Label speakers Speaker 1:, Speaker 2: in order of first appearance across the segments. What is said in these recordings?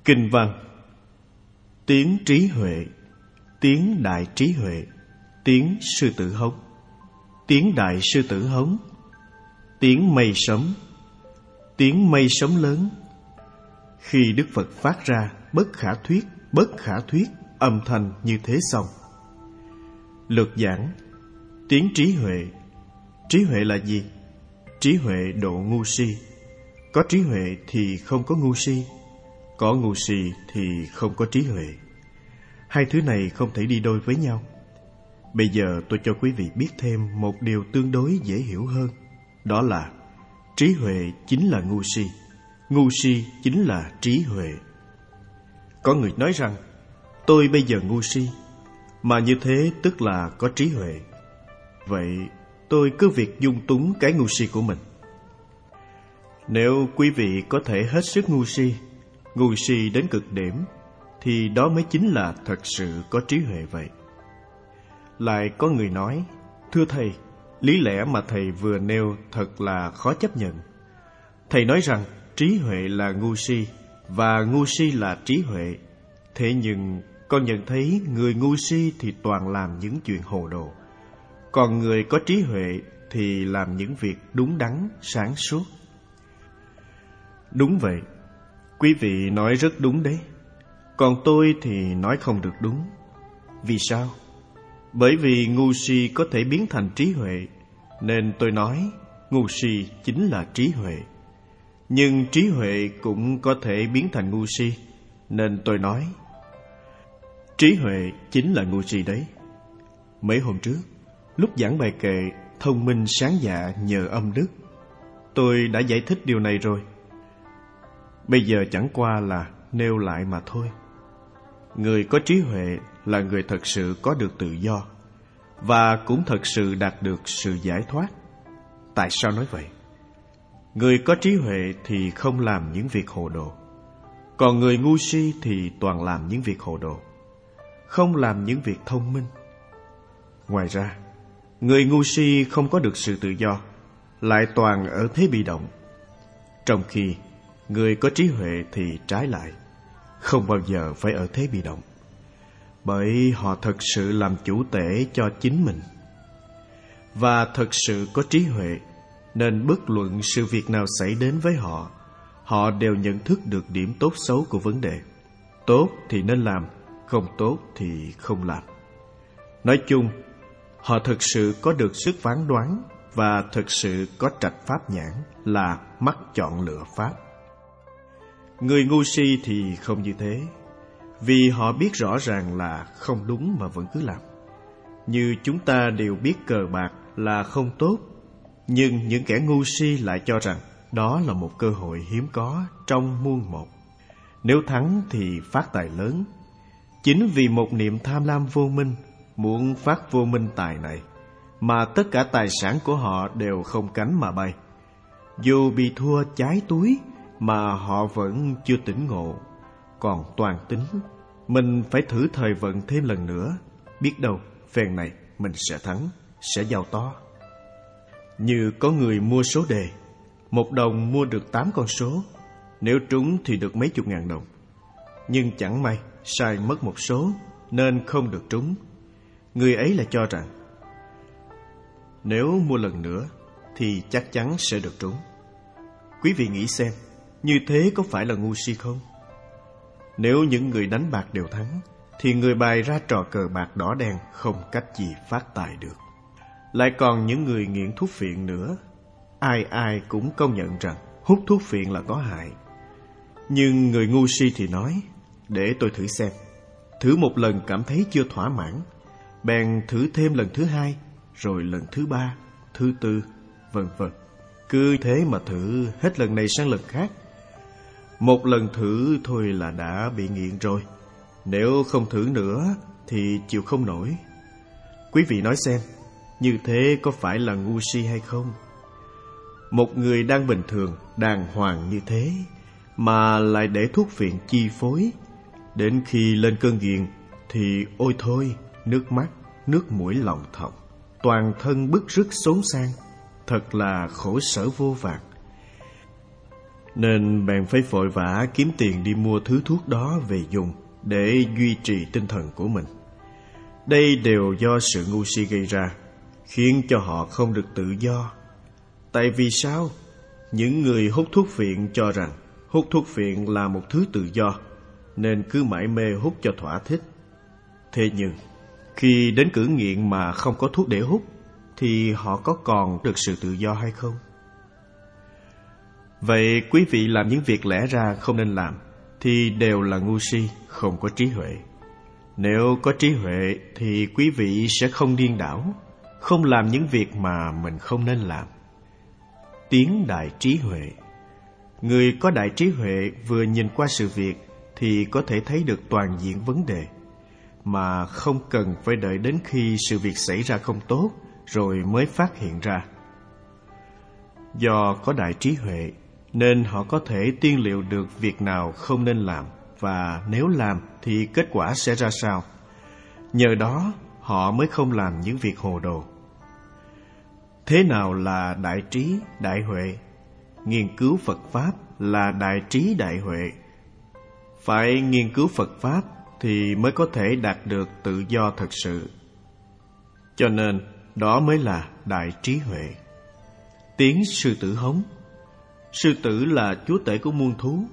Speaker 1: Kinh văn: tiếng trí huệ, tiếng đại trí huệ, tiếng sư tử hống, tiếng đại sư tử hống, tiếng mây sấm, tiếng mây sấm lớn. Khi Đức Phật phát ra bất khả thuyết âm thanh như thế xong. Lược giảng: tiếng trí huệ. Trí huệ là gì? Trí huệ độ ngu si. Có trí huệ thì không có ngu si, có ngu si thì không có trí huệ. Hai thứ này không thể đi đôi với nhau. Bây giờ tôi cho quý vị biết thêm một điều tương đối dễ hiểu hơn. Đó là trí huệ chính là ngu si chính là trí huệ. Có người nói rằng tôi bây giờ ngu si, mà như thế tức là có trí huệ. Vậy tôi cứ việc dung túng cái ngu si của mình. Nếu quý vị có thể hết sức ngu si đến cực điểm, thì đó mới chính là thật sự có trí huệ vậy. Lại có người nói: thưa thầy, lý lẽ mà thầy vừa nêu thật là khó chấp nhận. Thầy nói rằng trí huệ là ngu si và ngu si là trí huệ. Thế nhưng con nhận thấy người ngu si thì toàn làm những chuyện hồ đồ, còn người có trí huệ thì làm những việc đúng đắn, sáng suốt. Đúng vậy, quý vị nói rất đúng đấy. Còn tôi thì nói không được đúng. Vì sao? Bởi vì ngu si có thể biến thành trí huệ, nên tôi nói ngu si chính là trí huệ. Nhưng trí huệ cũng có thể biến thành ngu si, nên tôi nói trí huệ chính là ngu si đấy. Mấy hôm trước, lúc giảng bài kệ thông minh sáng dạ nhờ âm đức, tôi đã giải thích điều này rồi. Bây giờ chẳng qua là nêu lại mà thôi. Người có trí huệ là người thật sự có được tự do, và cũng thật sự đạt được sự giải thoát. Tại sao nói vậy? Người có trí huệ thì không làm những việc hồ đồ, còn người ngu si thì toàn làm những việc hồ đồ, không làm những việc thông minh. Ngoài ra, người ngu si không có được sự tự do, lại toàn ở thế bị động. Trong khi người có trí huệ thì trái lại, không bao giờ phải ở thế bị động, bởi họ thật sự làm chủ tể cho chính mình. Và thật sự có trí huệ, nên bất luận sự việc nào xảy đến với họ, họ đều nhận thức được điểm tốt xấu của vấn đề. Tốt thì nên làm, không tốt thì không làm. Nói chung, họ thực sự có được sức phán đoán và thực sự có trạch pháp nhãn, là mắt chọn lựa pháp. Người ngu si thì không như thế, vì họ biết rõ ràng là không đúng mà vẫn cứ làm. Như chúng ta đều biết cờ bạc là không tốt, nhưng những kẻ ngu si lại cho rằng đó là một cơ hội hiếm có trong muôn một. Nếu thắng thì phát tài lớn. Chính vì một niệm tham lam vô minh, muốn phát vô minh tài này, mà tất cả tài sản của họ đều không cánh mà bay. Dù bị thua cháy túi mà họ vẫn chưa tỉnh ngộ, còn toàn tính mình phải thử thời vận thêm lần nữa, biết đâu phen này mình sẽ thắng, sẽ giàu to. Như có người mua số đề, 1 đồng mua được 8 con số, nếu trúng thì được mấy chục ngàn đồng. Nhưng chẳng may sai mất một số nên không được trúng. Người ấy lại cho rằng nếu mua lần nữa thì chắc chắn sẽ được trúng. Quý vị nghĩ xem, như thế có phải là ngu si không? Nếu những người đánh bạc đều thắng, thì người bày ra trò cờ bạc đỏ đen không cách gì phát tài được. Lại còn những người nghiện thuốc phiện nữa, ai cũng công nhận rằng hút thuốc phiện là có hại. Nhưng người ngu si thì nói, để tôi thử xem. Thử một lần cảm thấy chưa thỏa mãn, bèn thử thêm lần thứ 2, rồi lần thứ 3, thứ 4, vân vân. Cứ thế mà thử hết lần này sang lần khác. Một lần thử thôi là đã bị nghiện rồi. Nếu không thử nữa thì chịu không nổi. Quý vị nói xem, như thế có phải là ngu si hay không? Một người đang bình thường, đàng hoàng như thế, mà lại để thuốc phiện chi phối, đến khi lên cơn nghiện thì ôi thôi, nước mắt, nước mũi lòng thòng, toàn thân bứt rứt xốn xang, thật là khổ sở vô vàn. nên bèn phải vội vã kiếm tiền đi mua thứ thuốc đó về dùng để duy trì tinh thần của mình. Đây đều do sự ngu si gây ra, khiến cho họ không được tự do. Tại vì sao? Những người hút thuốc phiện cho rằng hút thuốc phiện là một thứ tự do, nên cứ mải mê hút cho thỏa thích. Thế nhưng, khi đến cử nghiện mà không có thuốc để hút, thì họ có còn được sự tự do hay không? Vậy quý vị làm những việc lẽ ra không nên làm thì đều là ngu si, không có trí huệ. Nếu có trí huệ thì quý vị sẽ không điên đảo, không làm những việc mà mình không nên làm. Tiếng đại trí huệ. Người có đại trí huệ vừa nhìn qua sự việc thì có thể thấy được toàn diện vấn đề, mà không cần phải đợi đến khi sự việc xảy ra không tốt rồi mới phát hiện ra. Do có đại trí huệ nên họ có thể tiên liệu được việc nào không nên làm, và nếu làm thì kết quả sẽ ra sao. Nhờ đó họ mới không làm những việc hồ đồ. Thế nào là đại trí, đại huệ? Nghiên cứu Phật Pháp là đại trí, đại huệ. Phải nghiên cứu Phật Pháp thì mới có thể đạt được tự do thật sự. Cho nên đó mới là đại trí huệ. Tiếng sư tử hống. Sư tử là chúa tể của muôn thú.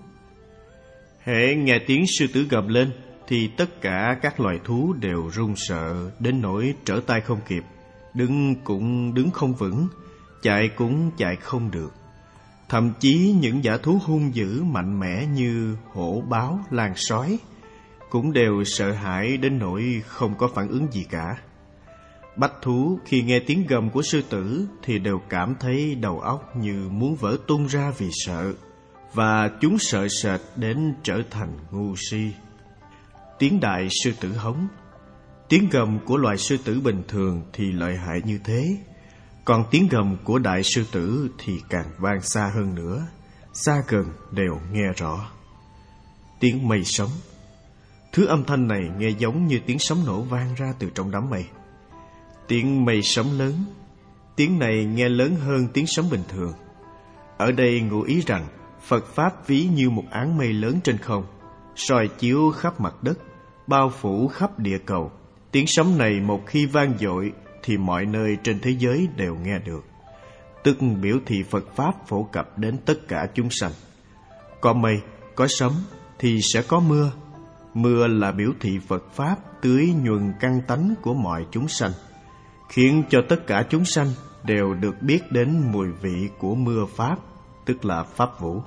Speaker 1: Hễ nghe tiếng sư tử gầm lên thì tất cả các loài thú đều run sợ đến nỗi trở tay không kịp, đứng cũng đứng không vững, chạy cũng chạy không được. Thậm chí những dã thú hung dữ mạnh mẽ như hổ, báo, lang sói cũng đều sợ hãi đến nỗi không có phản ứng gì cả. Bách thú khi nghe tiếng gầm của sư tử thì đều cảm thấy đầu óc như muốn vỡ tung ra vì sợ, và chúng sợ sệt đến trở thành ngu si. Tiếng đại sư tử hống. Tiếng gầm của loài sư tử bình thường thì lợi hại như thế, còn tiếng gầm của đại sư tử thì càng vang xa hơn nữa, xa gần đều nghe rõ. Tiếng mây sấm. Thứ âm thanh này nghe giống như tiếng sấm nổ vang ra từ trong đám mây. Tiếng mây sấm lớn. Tiếng này nghe lớn hơn tiếng sấm bình thường. Ở đây ngụ ý rằng Phật Pháp ví như một áng mây lớn trên không, soi chiếu khắp mặt đất, bao phủ khắp địa cầu. Tiếng sấm này một khi vang dội thì mọi nơi trên thế giới đều nghe được, tức biểu thị Phật Pháp phổ cập đến tất cả chúng sanh. Có mây, có sấm thì sẽ có mưa. Mưa là biểu thị Phật Pháp tưới nhuần căn tánh của mọi chúng sanh, khiến cho tất cả chúng sanh đều được biết đến mùi vị của mưa Pháp, tức là Pháp Vũ.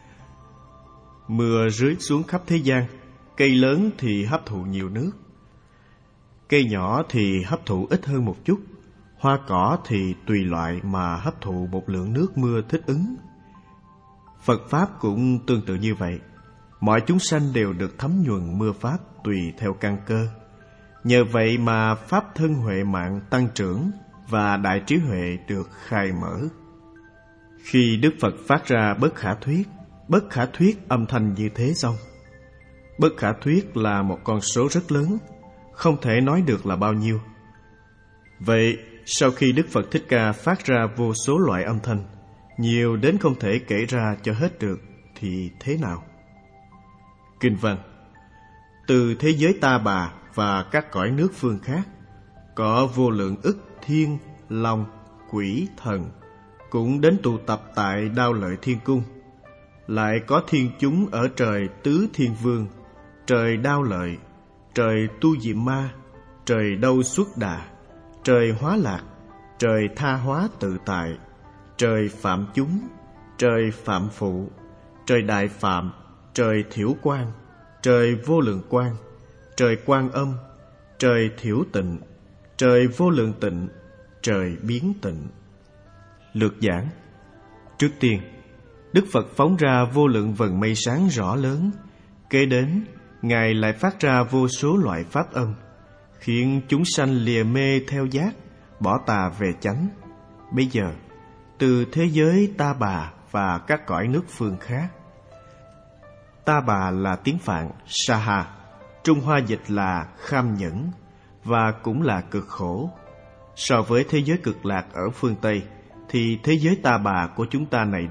Speaker 1: Mưa rơi xuống khắp thế gian. Cây lớn thì hấp thụ nhiều nước, cây nhỏ thì hấp thụ ít hơn một chút. Hoa cỏ thì tùy loại mà hấp thụ một lượng nước mưa thích ứng. Phật Pháp cũng tương tự như vậy. Mọi chúng sanh đều được thấm nhuần mưa Pháp tùy theo căn cơ. Nhờ vậy mà Pháp thân huệ mạng tăng trưởng và đại trí huệ được khai mở. Khi Đức Phật phát ra bất khả thuyết âm thanh như thế xong. Bất khả thuyết là một con số rất lớn, không thể nói được là bao nhiêu. Vậy sau khi Đức Phật Thích Ca phát ra vô số loại âm thanh, nhiều đến không thể kể ra cho hết được, thì thế nào? Kinh văn. Từ thế giới Ta Bà và các cõi nước phương khác, có vô lượng ức thiên, long, quỷ, thần cũng đến tụ tập tại Đao Lợi Thiên Cung. Lại có thiên chúng ở trời Tứ Thiên Vương, trời Đao Lợi, trời Tu Diệm Ma, trời Đâu Xuất Đà, trời Hóa Lạc, trời Tha Hóa Tự Tại, trời Phạm Chúng, trời Phạm Phụ, trời Đại Phạm, trời Thiểu Quang, trời Vô Lượng Quang, trời Quan Âm, trời Thiểu Tịnh, trời Vô Lượng Tịnh, trời Biến Tịnh. Lược giảng. Trước tiên, Đức Phật phóng ra vô lượng vầng mây sáng rõ lớn. Kế đến, Ngài lại phát ra vô số loại pháp âm, khiến chúng sanh lìa mê theo giác, bỏ tà về chánh. Bây giờ, từ thế giới Ta Bà và các cõi nước phương khác. Ta Bà là tiếng Phạn, Saha, Trung Hoa dịch là kham nhẫn, và cũng là cực khổ. So với thế giới cực lạc ở phương Tây, thì thế giới Ta Bà của chúng ta này đây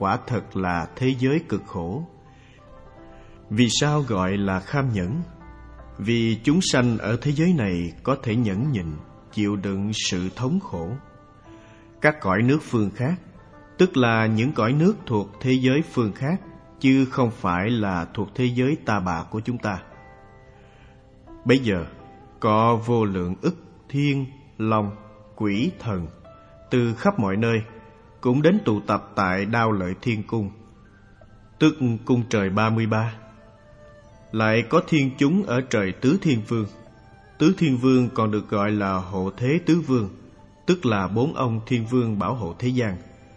Speaker 1: quả thật là thế giới cực khổ. Vì sao gọi là kham nhẫn? Vì chúng sanh ở thế giới này có thể nhẫn nhịn, chịu đựng sự thống khổ. Các cõi nước phương khác, tức là những cõi nước thuộc thế giới phương khác, chứ không phải là thuộc thế giới ta bà của chúng ta. Bây giờ, có vô lượng ức thiên, long, quỷ, thần, từ khắp mọi nơi, cũng đến tụ tập tại Đao Lợi Thiên Cung, tức cung trời 33. Lại có thiên chúng ở trời Tứ Thiên Vương. Tứ Thiên Vương còn được gọi là Hộ Thế Tứ Vương, tức là 4 ông thiên vương bảo hộ thế gian.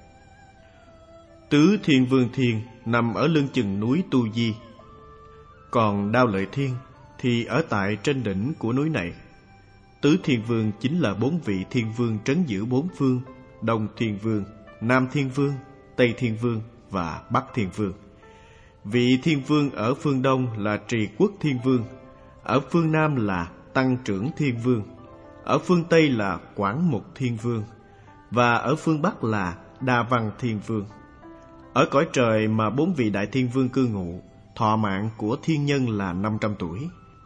Speaker 1: Tứ Thiên Vương Thiên nằm ở lưng chừng núi Tu Di, còn Đao Lợi Thiên thì ở tại trên đỉnh của núi này. Tứ Thiên Vương chính là 4 vị thiên vương trấn giữ 4 phương: Đông Thiên Vương, Nam Thiên Vương, Tây Thiên Vương và Bắc Thiên Vương. Vị thiên vương ở phương Đông là Trì Quốc Thiên Vương, ở phương Nam là Tăng Trưởng Thiên Vương, ở phương Tây là Quảng Mục Thiên Vương, và ở phương Bắc là Đa Văn Thiên Vương. Ở cõi trời mà 4 vị đại thiên vương cư ngụ, thọ mạng của thiên nhân là 500 tuổi.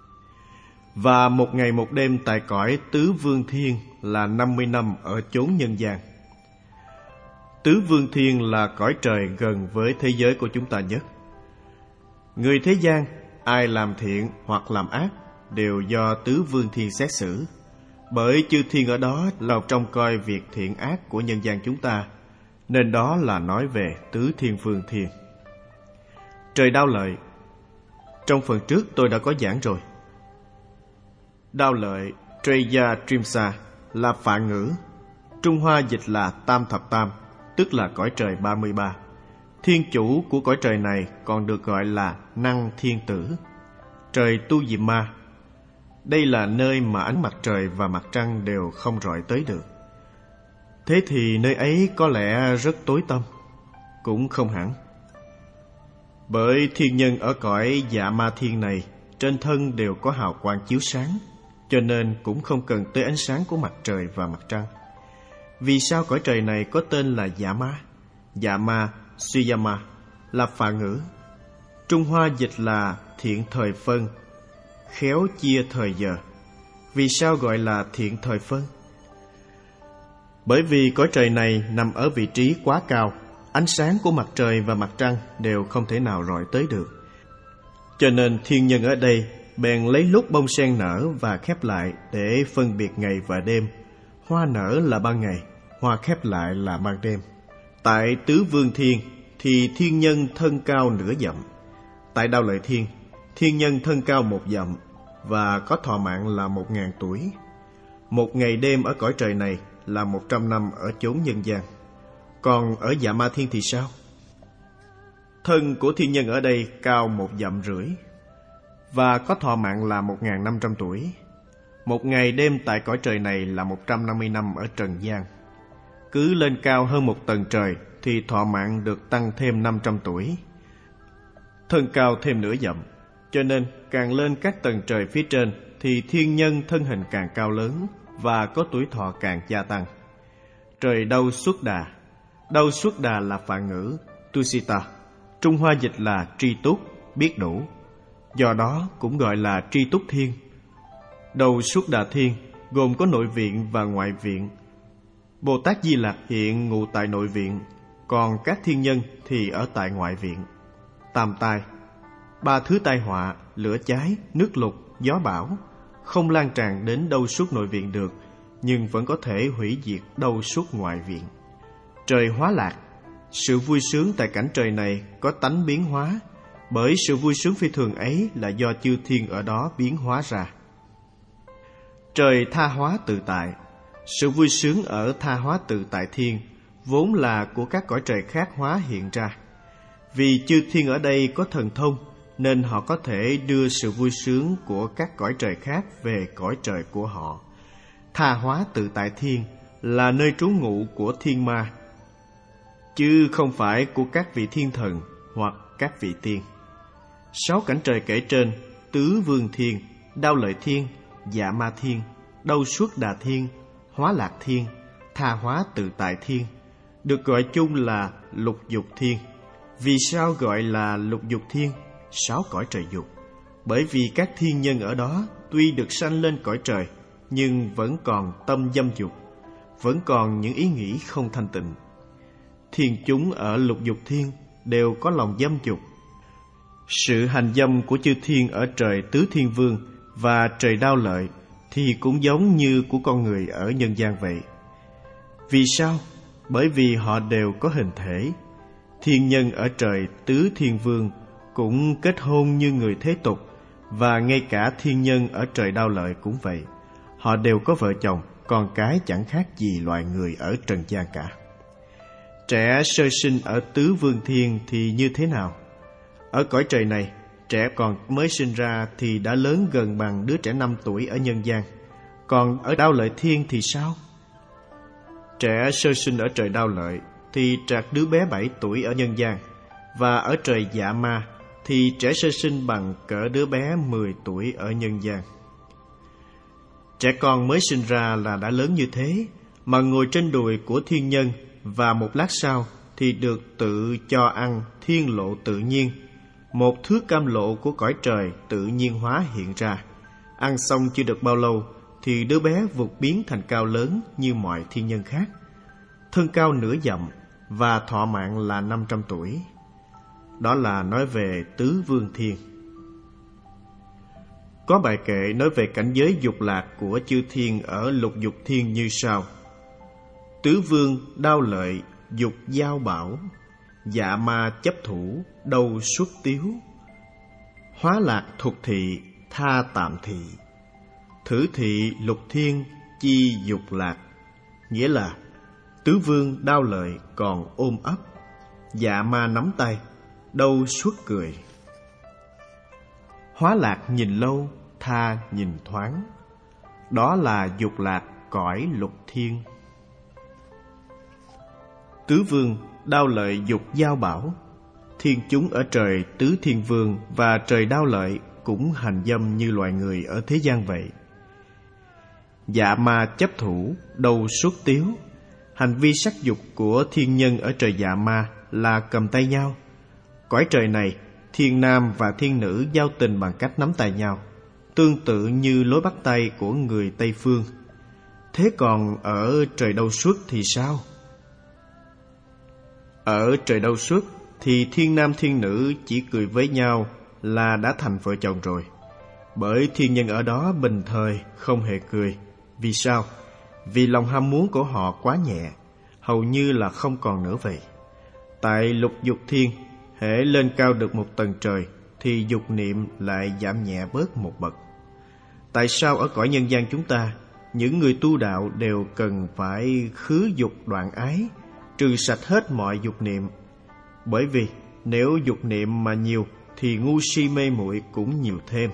Speaker 1: Và một ngày một đêm tại cõi Tứ Vương Thiên là 50 năm ở chốn nhân gian. Tứ Vương Thiên là cõi trời gần với thế giới của chúng ta nhất. Người thế gian, ai làm thiện hoặc làm ác đều do Tứ Vương Thiên xét xử, bởi chư thiên ở đó là trông coi việc thiện ác của nhân gian chúng ta, nên đó là nói về Tứ Thiên Vương Thiên. Trời Đao Lợi, trong phần trước tôi đã có giảng rồi. Đao Lợi, Treya Trimsa là Phạn ngữ, Trung Hoa dịch là Tam Thập Tam, tức là cõi trời 33. Thiên chủ của cõi trời này còn được gọi là Năng Thiên Tử, trời Tu Diệm Ma. Đây là nơi mà ánh mặt trời và mặt trăng đều không rọi tới được. Thế thì nơi ấy có lẽ rất tối tăm? Cũng không hẳn. Bởi thiên nhân ở cõi Dạ Ma Thiên này trên thân đều có hào quang chiếu sáng, cho nên cũng không cần tới ánh sáng của mặt trời và mặt trăng. Vì sao cõi trời này có tên là Dạ Ma? Dạ Ma, Suyama là Phạn ngữ, Trung Hoa dịch là thiện thời phân, khéo chia thời giờ. Vì sao gọi là thiện thời phân? Bởi vì cõi trời này nằm ở vị trí quá cao, ánh sáng của mặt trời và mặt trăng đều không thể nào rọi tới được. Cho nên thiên nhân ở đây bèn lấy lúc bông sen nở và khép lại để phân biệt ngày và đêm. Hoa nở là ban ngày, hoa khép lại là ban đêm. Tại Tứ Vương Thiên thì thiên nhân thân cao nửa dặm. Tại Đao Lợi Thiên, thiên nhân thân cao 1 dặm và có thọ mạng là 1000 tuổi. Một ngày đêm ở cõi trời này là 100 năm ở chốn nhân gian. Còn ở Dạ Ma Thiên thì sao? Thân của thiên nhân ở đây cao 1,5 dặm và có thọ mạng là 1500 tuổi. Một ngày đêm tại cõi trời này là 150 năm ở trần gian. Cứ lên cao hơn 1 tầng trời thì thọ mạng được tăng thêm 500 tuổi. Thân cao thêm nửa dặm, cho nên càng lên các tầng trời phía trên thì thiên nhân thân hình càng cao lớn và có tuổi thọ càng gia tăng. Trời Đâu Xuất Đà. Đâu Xuất Đà là Phạn ngữ, Tusita, Trung Hoa dịch là tri túc, biết đủ. Do đó cũng gọi là tri túc thiên. Đâu Xuất Đà Thiên gồm có nội viện và ngoại viện. Bồ Tát Di Lặc hiện ngụ tại nội viện, còn các thiên nhân thì ở tại ngoại viện. Tam tai, 3 thứ tai họa, lửa cháy, nước lụt, gió bão, không lan tràn đến Đâu Xuất nội viện được, nhưng vẫn có thể hủy diệt Đâu Xuất ngoại viện. Trời Hóa Lạc, sự vui sướng tại cảnh trời này có tánh biến hóa, bởi sự vui sướng phi thường ấy là do chư thiên ở đó biến hóa ra. Trời Tha Hóa Tự Tại, sự vui sướng ở Tha Hóa Tự Tại Thiên vốn là của các cõi trời khác hóa hiện ra. Vì chư thiên ở đây có thần thông, nên họ có thể đưa sự vui sướng của các cõi trời khác về cõi trời của họ. Tha Hóa Tự Tại Thiên là nơi trú ngụ của thiên ma, chứ không phải của các vị thiên thần hoặc các vị tiên. 6 cảnh trời kể trên, Tứ Vương Thiên, Đao Lợi Thiên, Dạ Ma Thiên, Đâu Xuất Đà Thiên, Hóa Lạc Thiên, Tha Hóa Tự Tại Thiên, được gọi chung là lục dục thiên. Vì sao gọi là lục dục thiên, 6 cõi trời dục? Bởi vì các thiên nhân ở đó tuy được sanh lên cõi trời, nhưng vẫn còn tâm dâm dục, vẫn còn những ý nghĩ không thanh tịnh. Thiên chúng ở lục dục thiên đều có lòng dâm dục. Sự hành dâm của chư thiên ở trời Tứ Thiên Vương và trời Đao Lợi thì cũng giống như của con người ở nhân gian vậy. Vì sao? Bởi vì họ đều có hình thể. Thiên nhân ở trời Tứ Thiên Vương cũng kết hôn như người thế tục, và ngay cả thiên nhân ở trời Đao Lợi cũng vậy. Họ đều có vợ chồng, con cái chẳng khác gì loài người ở trần gian cả. Trẻ sơ sinh ở Tứ Vương Thiên thì như thế nào? Ở cõi trời này, trẻ còn mới sinh ra thì đã lớn gần bằng đứa trẻ 5 tuổi ở nhân gian. Còn ở Đao Lợi Thiên thì sao? Trẻ sơ sinh ở trời Đao Lợi thì trạc đứa bé 7 tuổi ở nhân gian, và ở trời Dạ Ma thì trẻ sơ sinh bằng cỡ đứa bé 10 tuổi ở nhân gian. Trẻ con mới sinh ra là đã lớn như thế, mà ngồi trên đùi của thiên nhân, và một lát sau thì được tự cho ăn thiên lộ tự nhiên, một thước cam lộ của cõi trời tự nhiên hóa hiện ra. Ăn xong chưa được bao lâu thì đứa bé vụt biến thành cao lớn như mọi thiên nhân khác, thân cao nửa dặm và thọ mạng là 500 tuổi. Đó là nói về Tứ Vương Thiên. Có bài kệ nói về cảnh giới dục lạc của chư thiên ở lục dục thiên như sau: Tứ Vương Đao Lợi dục giao bảo, Dạ Ma chấp thủ đầu xuất tiếu, Hóa lạc thuộc thị tha tạm thị, Thử thị lục thiên chi dục lạc. Nghĩa là Tứ Vương Đao Lợi còn ôm ấp, Dạ Ma nắm tay, đâu suốt cười. Hóa lạc nhìn lâu, tha nhìn thoáng, đó là dục lạc cõi lục thiên. Tứ Vương Đao Lợi dục giao bảo, thiên chúng ở trời Tứ Thiên Vương và trời Đao Lợi cũng hành dâm như loài người ở thế gian vậy. Dạ Ma chấp thủ đầu xuất tiếu, hành vi sắc dục của thiên nhân ở trời Dạ Ma là cầm tay nhau. Cõi trời này, thiên nam và thiên nữ giao tình bằng cách nắm tay nhau, tương tự như lối bắt tay của người Tây Phương. Thế còn ở trời Đâu Xuất thì sao? Ở trời Đâu Xuất thì thiên nam thiên nữ chỉ cười với nhau là đã thành vợ chồng rồi. Bởi thiên nhân ở đó bình thời không hề cười. Vì sao? Vì lòng ham muốn của họ quá nhẹ, hầu như là không còn nữa vậy. Tại lục dục thiên, hễ lên cao được một tầng trời thì dục niệm lại giảm nhẹ bớt một bậc. Tại sao ở cõi nhân gian chúng ta, những người tu đạo đều cần phải khứ dục đoạn ái, trừ sạch hết mọi dục niệm? Bởi vì nếu dục niệm mà nhiều thì ngu si mê muội cũng nhiều thêm.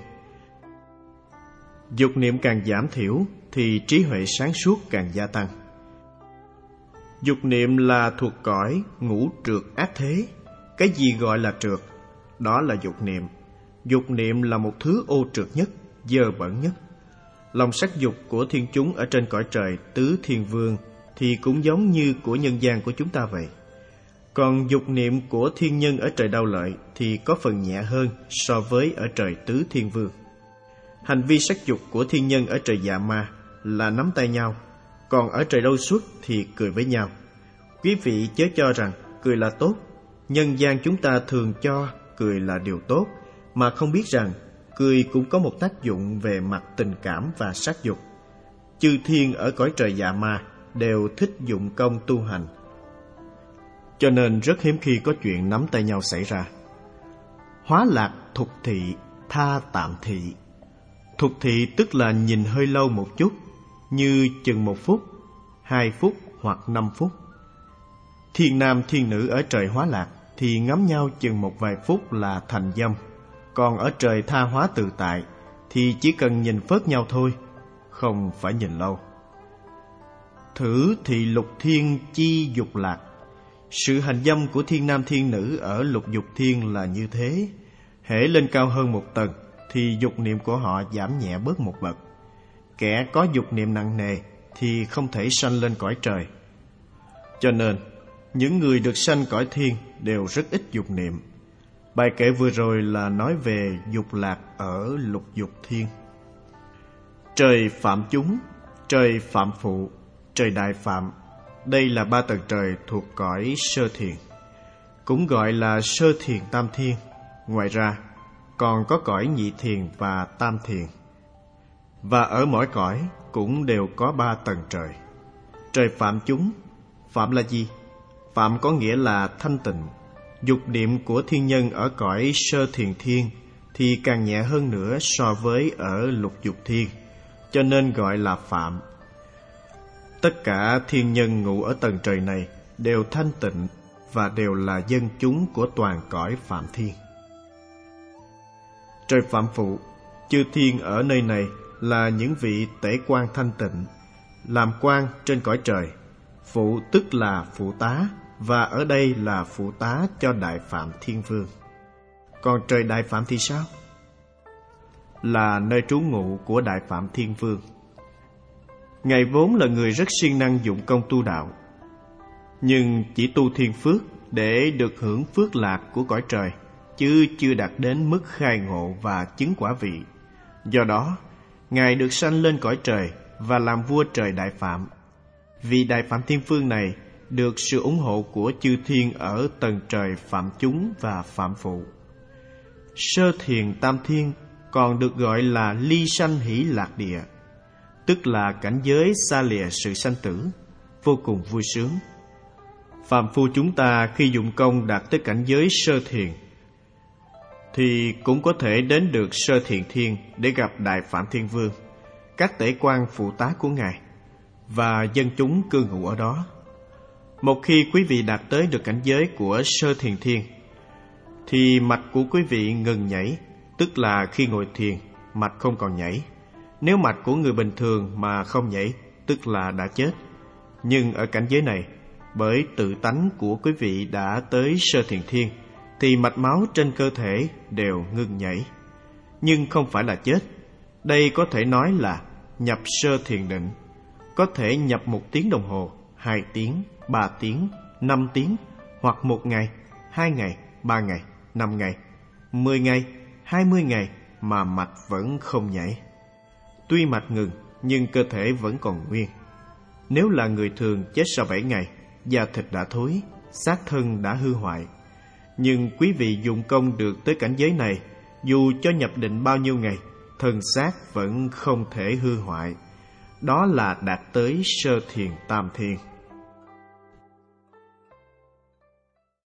Speaker 1: Dục niệm càng giảm thiểu thì trí huệ sáng suốt càng gia tăng. Dục niệm là thuộc cõi ngũ trượt ác thế. Cái gì gọi là trượt? Đó là dục niệm. Dục niệm là một thứ ô trượt nhất, dơ bẩn nhất. Lòng sắc dục của thiên chúng ở trên cõi trời Tứ Thiên Vương thì cũng giống như của nhân gian của chúng ta vậy. Còn dục niệm của thiên nhân ở trời Đao Lợi thì có phần nhẹ hơn so với ở trời Tứ Thiên Vương. Hành vi sắc dục của thiên nhân ở trời Dạ Ma là nắm tay nhau, còn ở trời Đâu Xuất thì cười với nhau. Quý vị chớ cho rằng cười là tốt. Nhân gian chúng ta thường cho cười là điều tốt, mà không biết rằng cười cũng có một tác dụng về mặt tình cảm và sắc dục. Chư thiên ở cõi trời Dạ Ma đều thích dụng công tu hành, cho nên rất hiếm khi có chuyện nắm tay nhau xảy ra. Hóa lạc thục thị tha tạm thị. Thục thị tức là nhìn hơi lâu một chút, như chừng 1 phút, 2 phút hoặc 5 phút. Thiên nam thiên nữ ở trời Hóa lạc thì ngắm nhau chừng một vài phút là thành dâm. Còn ở trời tha hóa tự tại thì chỉ cần nhìn phớt nhau thôi, không phải nhìn lâu. Thử thị lục thiên chi dục lạc. Sự hành dâm của thiên nam thiên nữ ở lục dục thiên là như thế. Hễ lên cao hơn một tầng thì dục niệm của họ giảm nhẹ bớt một bậc. Kẻ có dục niệm nặng nề thì không thể sanh lên cõi trời. Cho nên những người được sanh cõi thiên đều rất ít dục niệm. Bài kệ vừa rồi là nói về dục lạc ở lục dục thiên. Trời phạm chúng, trời phạm phụ, trời đại phạm. Đây là 3 tầng trời thuộc cõi sơ thiền, cũng gọi là sơ thiền tam thiên. Ngoài ra, còn có cõi nhị thiền và tam thiền. Và ở mỗi cõi cũng đều có 3 tầng trời. Trời phạm chúng, phạm là gì? Phạm có nghĩa là thanh tịnh. Dục niệm của thiên nhân ở cõi sơ thiền thiên thì càng nhẹ hơn nữa so với ở lục dục thiên, cho nên gọi là phạm. Tất cả thiên nhân ngụ ở tầng trời này đều thanh tịnh và đều là dân chúng của toàn cõi phạm thiên. Trời phạm phụ, chư thiên ở nơi này là những vị tể quan thanh tịnh, làm quan trên cõi trời. Phụ tức là phụ tá, và ở đây là phụ tá cho Đại Phạm Thiên Vương. Còn trời Đại Phạm thì sao? Là nơi trú ngụ của Đại Phạm Thiên Vương. Ngài vốn là người rất siêng năng dụng công tu đạo, nhưng chỉ tu thiên phước để được hưởng phước lạc của cõi trời, chứ chưa đạt đến mức khai ngộ và chứng quả vị. Do đó, Ngài được sanh lên cõi trời và làm vua trời Đại Phạm. Vì Đại Phạm Thiên Vương này được sự ủng hộ của chư thiên ở tầng trời phạm chúng và phạm phụ. Sơ thiền tam thiên còn được gọi là ly sanh hỷ lạc địa, tức là cảnh giới xa lìa sự sanh tử, vô cùng vui sướng. Phàm phu chúng ta khi dụng công đạt tới cảnh giới sơ thiền thì cũng có thể đến được sơ thiền thiên để gặp Đại Phạm Thiên Vương, các tể quan phụ tá của Ngài và dân chúng cư ngụ ở đó. Một khi quý vị đạt tới được cảnh giới của sơ thiền thiên thì mạch của quý vị ngừng nhảy, tức là khi ngồi thiền mạch không còn nhảy. Nếu mạch của người bình thường mà không nhảy, tức là đã chết. Nhưng ở cảnh giới này, bởi tự tánh của quý vị đã tới sơ thiền thiên thì mạch máu trên cơ thể đều ngừng nhảy, nhưng không phải là chết. Đây có thể nói là nhập sơ thiền định, có thể nhập 1 tiếng đồng hồ, 2 tiếng, 3 tiếng, 5 tiếng, hoặc 1 ngày, 2 ngày, 3 ngày, 5 ngày, 10 ngày, 20 ngày mà mạch vẫn không nhảy. Tuy mạch ngừng nhưng cơ thể vẫn còn nguyên. Nếu là người thường chết sau 7 ngày, da thịt đã thối, xác thân đã hư hoại. Nhưng quý vị dụng công được tới cảnh giới này, dù cho nhập định bao nhiêu ngày, thân xác vẫn không thể hư hoại. Đó là đạt tới sơ thiền tam thiên.